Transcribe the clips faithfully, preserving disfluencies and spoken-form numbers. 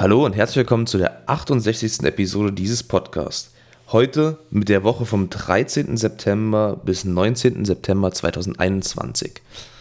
Hallo und herzlich willkommen zu der achtundsechzigsten Episode dieses Podcasts. Heute mit der Woche vom dreizehnten September bis neunzehnten September zweitausendeinundzwanzig.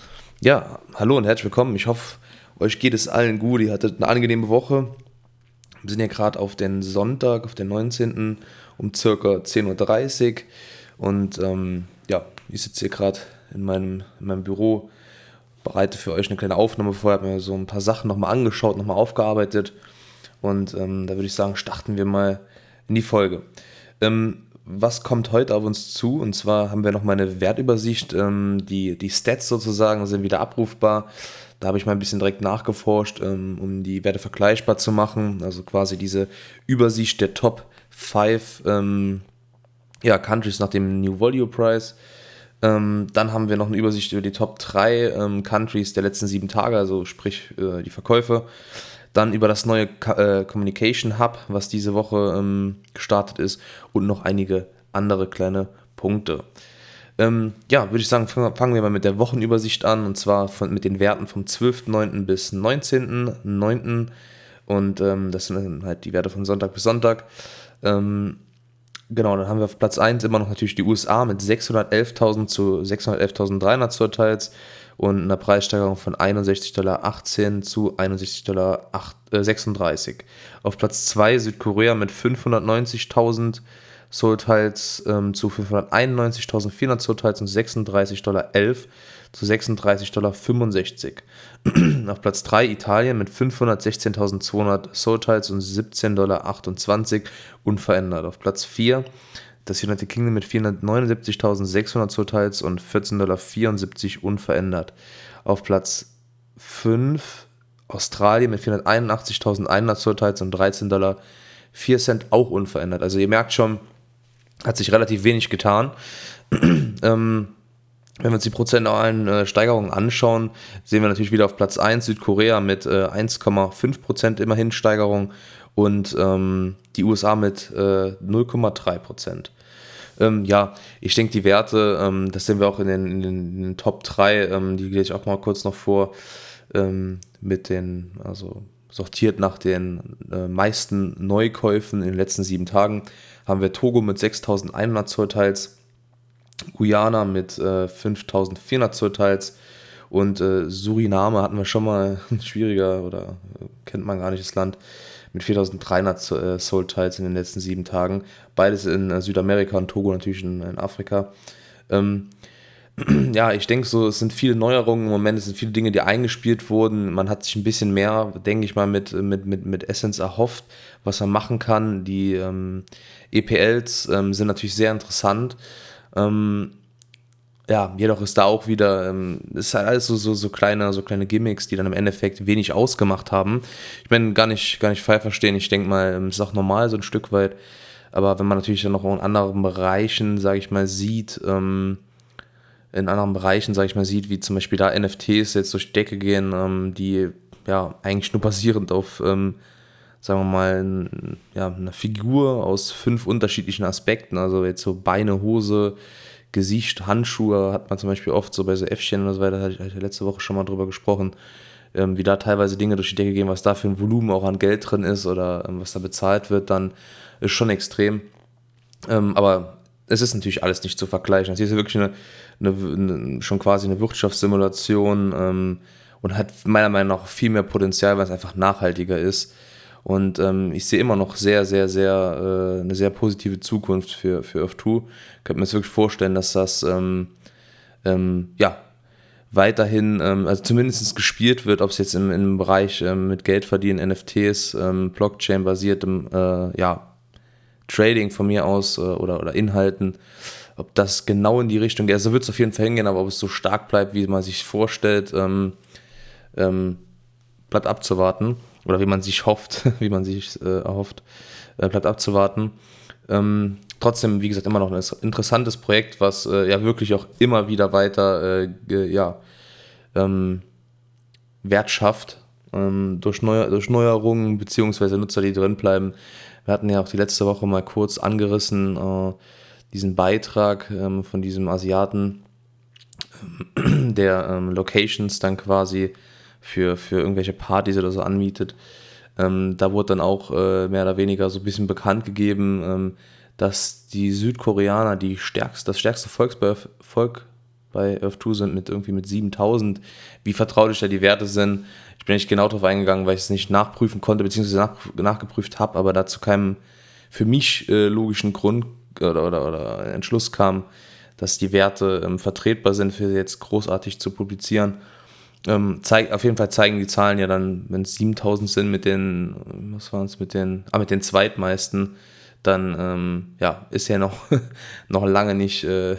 Ja, hallo und herzlich willkommen. Ich hoffe, euch geht es allen gut. Ihr hattet eine angenehme Woche. Wir sind ja gerade auf den Sonntag, auf den neunzehnten um circa zehn Uhr dreißig. Und ähm, ja, ich sitze hier gerade in meinem, in meinem Büro, bereite für euch eine kleine Aufnahme vor. Ich habe mir so ein paar Sachen nochmal angeschaut, nochmal aufgearbeitet. Und ähm, da würde ich sagen, starten wir mal in die Folge. Ähm, was kommt heute auf uns zu? Und zwar haben wir noch mal eine Wertübersicht. Ähm, die, die Stats sozusagen sind wieder abrufbar. Da habe ich mal ein bisschen direkt nachgeforscht, ähm, um die Werte vergleichbar zu machen. Also quasi diese Übersicht der Top fünf ähm, ja, Countries nach dem New Value Price. Ähm, dann haben wir noch eine Übersicht über die Top drei ähm, Countries der letzten sieben Tage, also sprich äh, die Verkäufe. Dann über das neue äh, Communication Hub, was diese Woche ähm, gestartet ist, und noch einige andere kleine Punkte. Ähm, ja, würde ich sagen, fangen wir mal mit der Wochenübersicht an, und zwar von, mit den Werten vom zwölften neunten bis neunzehnten neunten und ähm, das sind halt die Werte von Sonntag bis Sonntag. Ähm, Genau, dann haben wir auf Platz eins immer noch natürlich die U S A mit sechshundertelftausend zu sechshundertelftausenddreihundert zurzeit und einer Preissteigerung von einundsechzig Komma achtzehn Dollar zu einundsechzig Komma sechsunddreißig Dollar. Auf Platz zwei Südkorea mit fünfhundertneunzigtausend Sold-Teils ähm, zu fünfhunderteinundneunzigtausendvierhundert Sold-Teils und sechsunddreißig Komma elf Dollar zu sechsunddreißig Komma fünfundsechzig Dollar. Auf Platz drei Italien mit fünfhundertsechzehntausendzweihundert Sold-Teils und siebzehn Komma achtundzwanzig Dollar unverändert. Auf Platz vier das United Kingdom mit vierhundertneunundsiebzigtausendsechshundert Sold-Teils und vierzehn Komma vierundsiebzig Dollar unverändert. Auf Platz fünf Australien mit vierhunderteinundachtzigtausendeinhundert Sold-Teils und dreizehn Komma vier Cent auch unverändert. Also ihr merkt schon, hat sich relativ wenig getan. ähm, Wenn wir uns die prozentualen äh, Steigerungen anschauen, sehen wir natürlich wieder auf Platz eins Südkorea mit äh, eins Komma fünf Prozent immerhin Steigerung und ähm, die U S A mit äh, null Komma drei Prozent. Ähm, ja, ich denke, die Werte, ähm, das sehen wir auch in den, in den, in den Top drei, ähm, die gehe ich auch mal kurz noch vor, ähm, mit den, also sortiert nach den äh, meisten Neukäufen in den letzten sieben Tagen, haben wir Togo mit sechstausendeinhundert Zollteils, Guyana mit äh, fünftausendvierhundert Zollteils und äh, Suriname hatten wir schon mal, schwieriger oder äh, kennt man gar nicht das Land, mit viertausenddreihundert Sold-Teils in den letzten sieben Tagen. Beides in äh, Südamerika und Togo natürlich in, in Afrika. Ähm, ja, ich denke so, es sind viele Neuerungen im Moment, es sind viele Dinge, die eingespielt wurden. Man hat sich ein bisschen mehr, denke ich mal, mit, mit, mit, mit Essence erhofft, was man machen kann. Die ähm, E P Ls ähm, sind natürlich sehr interessant. Ähm, ja, jedoch ist da auch wieder, ähm, ist halt alles so, so, so kleine, so kleine Gimmicks, die dann im Endeffekt wenig ausgemacht haben. Ich meine, gar nicht, gar nicht falsch verstehen, ich denke mal, es ist auch normal so ein Stück weit, aber wenn man natürlich dann noch in anderen Bereichen, sage ich mal, sieht, ähm, in anderen Bereichen, sage ich mal, sieht, wie zum Beispiel da N F Ts jetzt durch die Decke gehen, ähm, die ja eigentlich nur basierend auf, ähm, sagen wir mal, ein, ja, eine Figur aus fünf unterschiedlichen Aspekten, also jetzt so Beine, Hose, Gesicht, Handschuhe hat man zum Beispiel oft so bei so Äffchen oder so weiter, da hatte ich letzte Woche schon mal drüber gesprochen, ähm, wie da teilweise Dinge durch die Decke gehen, was da für ein Volumen auch an Geld drin ist oder ähm, was da bezahlt wird, dann ist schon extrem. Ähm, aber es ist natürlich alles nicht zu vergleichen. Das hier ist wirklich eine, eine, eine schon quasi eine Wirtschaftssimulation ähm, und hat meiner Meinung nach viel mehr Potenzial, weil es einfach nachhaltiger ist. Und ähm, ich sehe immer noch sehr, sehr, sehr äh, eine sehr positive Zukunft für, für Earth zwei. Ich könnte mir jetzt wirklich vorstellen, dass das ähm, ähm, ja, weiterhin, ähm, also zumindest gespielt wird, ob es jetzt im, im Bereich ähm, mit Geld verdienen, N F Ts, ähm, Blockchain-basiertem äh, ja, Trading von mir aus äh, oder, oder Inhalten, ob das genau in die Richtung geht. Also wird es auf jeden Fall hingehen, aber ob es so stark bleibt, wie man sich vorstellt, ähm, ähm, bleibt abzuwarten. Oder wie man sich hofft, wie man sich äh, erhofft, äh, bleibt abzuwarten. Ähm, trotzdem, wie gesagt, immer noch ein interessantes Projekt, was äh, ja wirklich auch immer wieder weiter äh, ge, ja, ähm, Wert schafft ähm, durch, Neu- durch Neuerungen beziehungsweise Nutzer, die drin bleiben. Wir hatten ja auch die letzte Woche mal kurz angerissen, äh, diesen Beitrag ähm, von diesem Asiaten, der ähm, Locations dann quasi für, für irgendwelche Partys oder so anmietet. Ähm, da wurde dann auch äh, mehr oder weniger so ein bisschen bekannt gegeben, ähm, dass die Südkoreaner die stärkste, das stärkste Volks bei, Volk bei Earth zwei sind mit irgendwie mit siebentausend. Wie vertraulich da die Werte sind, ich bin nicht genau darauf eingegangen, weil ich es nicht nachprüfen konnte, beziehungsweise nach, nachgeprüft habe, aber da zu keinem für mich äh, logischen Grund oder, oder, oder Entschluss kam, dass die Werte ähm, vertretbar sind, für jetzt großartig zu publizieren. Ähm, zeig, auf jeden Fall zeigen die Zahlen ja dann, wenn es siebentausend sind mit den, was waren es, mit den, ah, mit den zweitmeisten, dann ähm, ja, ist ja noch, noch lange nicht, äh,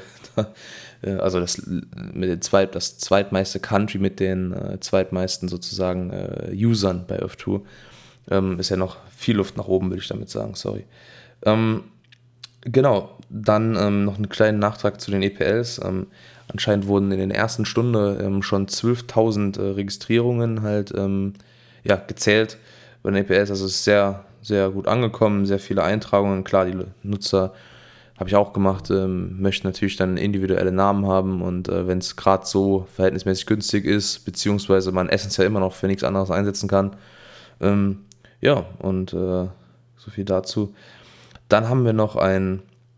also das, mit den Zweit, das zweitmeiste Country mit den äh, zweitmeisten sozusagen äh, Usern bei Earth zwei, ähm, ist ja noch viel Luft nach oben, will ich damit sagen, sorry. Ähm, genau, dann ähm, noch einen kleinen Nachtrag zu den E P Ls. Ähm, anscheinend wurden in der ersten Stunde ähm, schon zwölftausend äh, Registrierungen halt ähm, ja, gezählt bei den E P Ls. Also es ist sehr, sehr gut angekommen, sehr viele Eintragungen. Klar, die Nutzer, habe ich auch gemacht, ähm, möchten natürlich dann individuelle Namen haben und äh, wenn es gerade so verhältnismäßig günstig ist, beziehungsweise man essentiell immer noch für nichts anderes einsetzen kann. Ähm, ja, und äh, so viel dazu. Dann haben wir noch ein,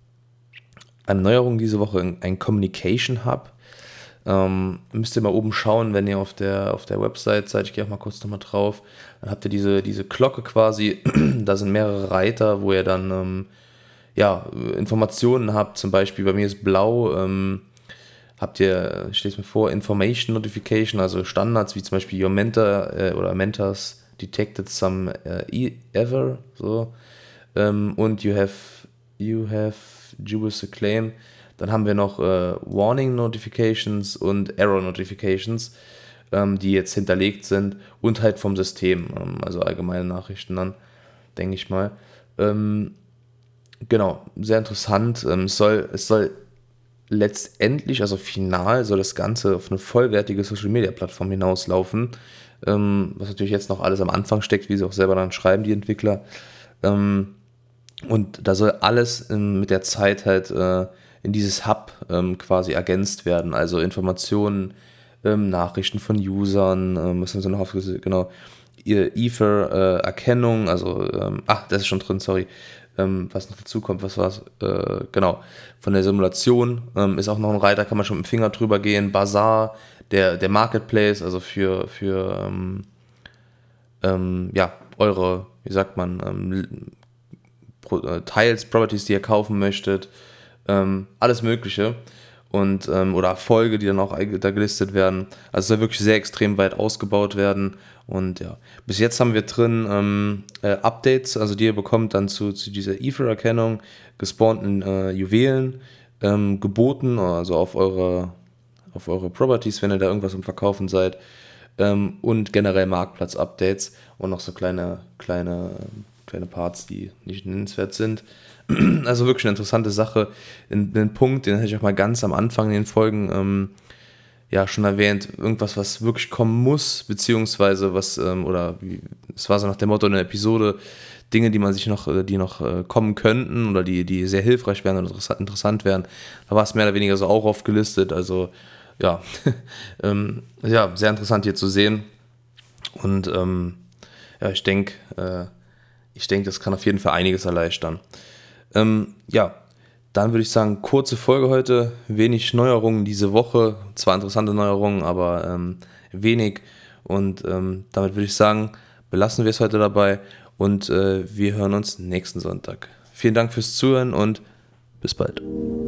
eine Neuerung diese Woche, ein Communication Hub. Ähm, müsst ihr mal oben schauen, wenn ihr auf der, auf der Website seid. Ich gehe auch mal kurz nochmal drauf. Dann habt ihr diese, diese Glocke quasi. Da sind mehrere Reiter, wo ihr dann ähm, ja, Informationen habt. Zum Beispiel bei mir ist blau. Ähm, habt ihr, ich lese mir vor, Information Notification, also Standards wie zum Beispiel Your Mentor äh, oder Mentors detected some äh, ever. So. Ähm, und you have, you have dubious a claim. Dann haben wir noch äh, Warning Notifications und Error Notifications, ähm, die jetzt hinterlegt sind und halt vom System, ähm, also allgemeine Nachrichten dann, denke ich mal. Ähm, genau, sehr interessant. Ähm, es soll, es soll letztendlich, also final, soll das Ganze auf eine vollwertige Social Media Plattform hinauslaufen, ähm, was natürlich jetzt noch alles am Anfang steckt, wie sie auch selber dann schreiben, die Entwickler. Ähm, und da soll alles ähm, mit der Zeit halt äh, in dieses Hub ähm, quasi ergänzt werden. Also Informationen, ähm, Nachrichten von Usern, ähm, was haben sie noch aufgesetzt? Genau, ihr Ether-Erkennung, äh, also, ähm, ach, das ist schon drin, sorry. Ähm, was noch dazu kommt, was war es? Äh, genau, von der Simulation ähm, ist auch noch ein Reiter, kann man schon mit dem Finger drüber gehen. Bazaar, der, der Marketplace, also für, für ähm, ähm, ja, eure, wie sagt man, ähm, Teils, Properties, die ihr kaufen möchtet, ähm, alles Mögliche und ähm, oder Erfolge, die dann auch da gelistet werden. Also es soll wirklich sehr extrem weit ausgebaut werden und ja, bis jetzt haben wir drin ähm, äh, Updates, also die ihr bekommt dann zu, zu dieser Ether-Erkennung, gespawnten äh, Juwelen, ähm, geboten, also auf eure, auf eure Properties, wenn ihr da irgendwas am Verkaufen seid, ähm, und generell Marktplatz-Updates und noch so kleine, kleine kleine Parts, die nicht nennenswert sind. Also wirklich eine interessante Sache. Ein Punkt, den hätte ich auch mal ganz am Anfang in den Folgen ähm, ja schon erwähnt. Irgendwas, was wirklich kommen muss, beziehungsweise was, ähm, oder wie, es war so nach dem Motto in der Episode, Dinge, die man sich noch, die noch äh, kommen könnten oder die, die sehr hilfreich wären oder interessant, interessant wären. Da war es mehr oder weniger so auch aufgelistet. Also ja, ähm, ja, sehr interessant hier zu sehen. Und ähm, ja, ich denke, äh, Ich denke, das kann auf jeden Fall einiges erleichtern. Ähm, ja, dann würde ich sagen, kurze Folge heute, wenig Neuerungen diese Woche, zwar interessante Neuerungen, aber ähm, wenig. Und ähm, damit würde ich sagen, belassen wir es heute dabei und äh, wir hören uns nächsten Sonntag. Vielen Dank fürs Zuhören und bis bald.